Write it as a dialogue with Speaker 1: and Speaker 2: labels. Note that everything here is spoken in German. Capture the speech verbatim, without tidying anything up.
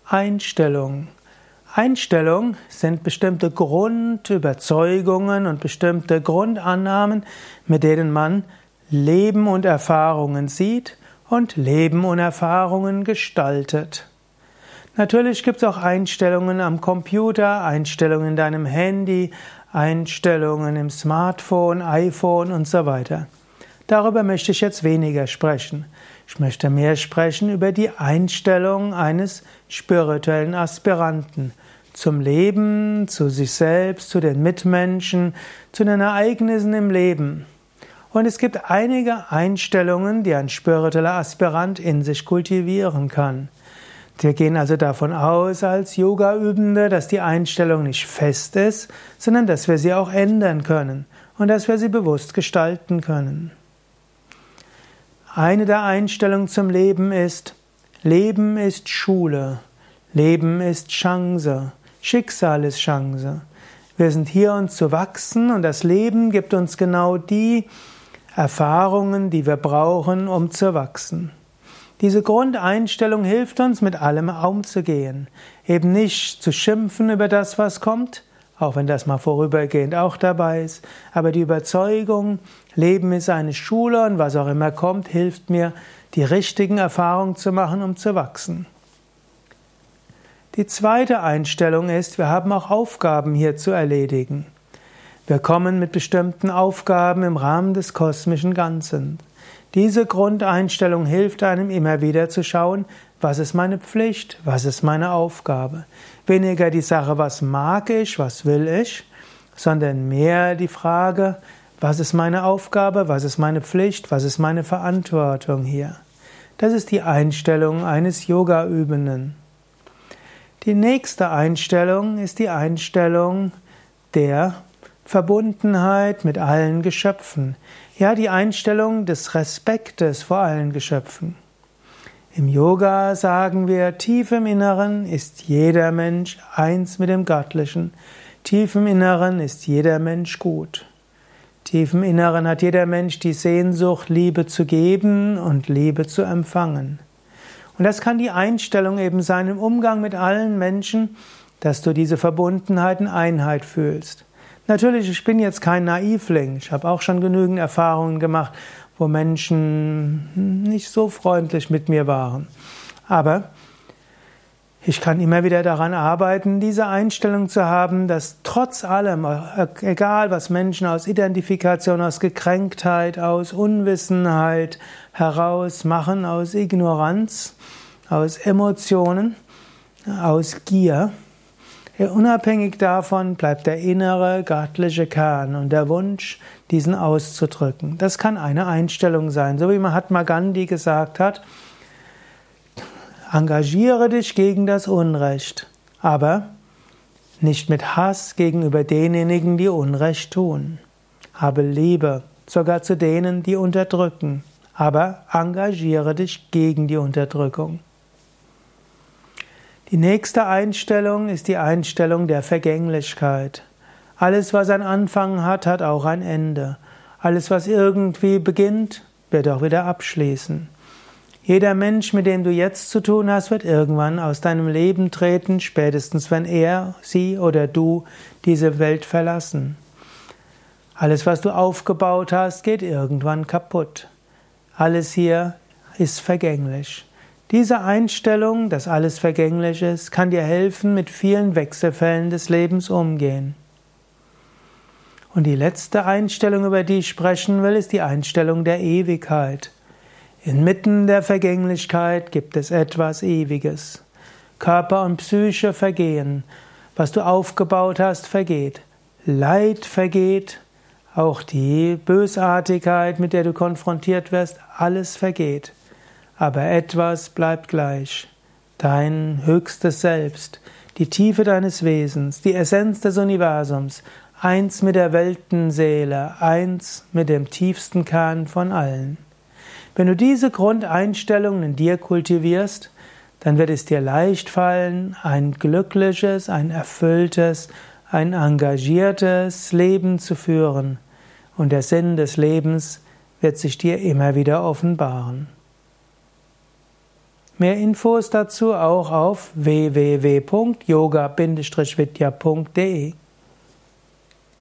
Speaker 1: Einstellung. Einstellung sind bestimmte Grundüberzeugungen und bestimmte Grundannahmen, mit denen man Leben und Erfahrungen sieht und Leben und Erfahrungen gestaltet. Natürlich gibt es auch Einstellungen am Computer, Einstellungen in deinem Handy, Einstellungen im Smartphone, iPhone und so weiter. Darüber möchte ich jetzt weniger sprechen. Ich möchte mehr sprechen über die Einstellung eines spirituellen Aspiranten zum Leben, zu sich selbst, zu den Mitmenschen, zu den Ereignissen im Leben. Und es gibt einige Einstellungen, die ein spiritueller Aspirant in sich kultivieren kann. Wir gehen also davon aus, als Yoga-Übende, dass die Einstellung nicht fest ist, sondern dass wir sie auch ändern können und dass wir sie bewusst gestalten können. Eine der Einstellungen zum Leben ist: Leben ist Schule, Leben ist Chance, Schicksal ist Chance. Wir sind hier, uns zu wachsen, und das Leben gibt uns genau die Erfahrungen, die wir brauchen, um zu wachsen. Diese Grundeinstellung hilft uns, mit allem umzugehen. Eben nicht zu schimpfen über das, was kommt, auch wenn das mal vorübergehend auch dabei ist, aber die Überzeugung, Leben ist eine Schule und was auch immer kommt, hilft mir, die richtigen Erfahrungen zu machen, um zu wachsen. Die zweite Einstellung ist, wir haben auch Aufgaben hier zu erledigen. Wir kommen mit bestimmten Aufgaben im Rahmen des kosmischen Ganzen. Diese Grundeinstellung hilft einem immer wieder zu schauen, was ist meine Pflicht, was ist meine Aufgabe. Weniger die Sache, was mag ich, was will ich, sondern mehr die Frage, was ist meine Aufgabe, was ist meine Pflicht, was ist meine Verantwortung hier. Das ist die Einstellung eines Yoga-Übenden. Die nächste Einstellung ist die Einstellung der Verbundenheit mit allen Geschöpfen. Ja, die Einstellung des Respektes vor allen Geschöpfen. Im Yoga sagen wir, tief im Inneren ist jeder Mensch eins mit dem Göttlichen. Tief im Inneren ist jeder Mensch gut. Tief im Inneren hat jeder Mensch die Sehnsucht, Liebe zu geben und Liebe zu empfangen. Und das kann die Einstellung eben sein im Umgang mit allen Menschen, dass du diese Verbundenheit und Einheit fühlst. Natürlich, ich bin jetzt kein Naivling. Ich habe auch schon genügend Erfahrungen gemacht, wo Menschen nicht so freundlich mit mir waren. Aber ich kann immer wieder daran arbeiten, diese Einstellung zu haben, dass trotz allem, egal was Menschen aus Identifikation, aus Gekränktheit, aus Unwissenheit heraus machen, aus Ignoranz, aus Emotionen, aus Gier, unabhängig davon bleibt der innere göttliche Kern und der Wunsch, diesen auszudrücken. Das kann eine Einstellung sein, so wie Mahatma Gandhi gesagt hat: Engagiere dich gegen das Unrecht, aber nicht mit Hass gegenüber denjenigen, die Unrecht tun. Habe Liebe, sogar zu denen, die unterdrücken, aber engagiere dich gegen die Unterdrückung. Die nächste Einstellung ist die Einstellung der Vergänglichkeit. Alles, was einen Anfang hat, hat auch ein Ende. Alles, was irgendwie beginnt, wird auch wieder abschließen. Jeder Mensch, mit dem du jetzt zu tun hast, wird irgendwann aus deinem Leben treten, spätestens wenn er, sie oder du diese Welt verlassen. Alles, was du aufgebaut hast, geht irgendwann kaputt. Alles hier ist vergänglich. Diese Einstellung, dass alles vergänglich ist, kann dir helfen, mit vielen Wechselfällen des Lebens umgehen. Und die letzte Einstellung, über die ich sprechen will, ist die Einstellung der Ewigkeit. Inmitten der Vergänglichkeit gibt es etwas Ewiges. Körper und Psyche vergehen. Was du aufgebaut hast, vergeht. Leid vergeht. Auch die Bösartigkeit, mit der du konfrontiert wirst, alles vergeht. Aber etwas bleibt gleich. Dein höchstes Selbst, die Tiefe deines Wesens, die Essenz des Universums, eins mit der Weltenseele, eins mit dem tiefsten Kern von allen. Wenn du diese Grundeinstellungen in dir kultivierst, dann wird es dir leicht fallen, ein glückliches, ein erfülltes, ein engagiertes Leben zu führen. Und der Sinn des Lebens wird sich dir immer wieder offenbaren. Mehr Infos dazu auch auf w w w punkt yoga Bindestrich vidya punkt de.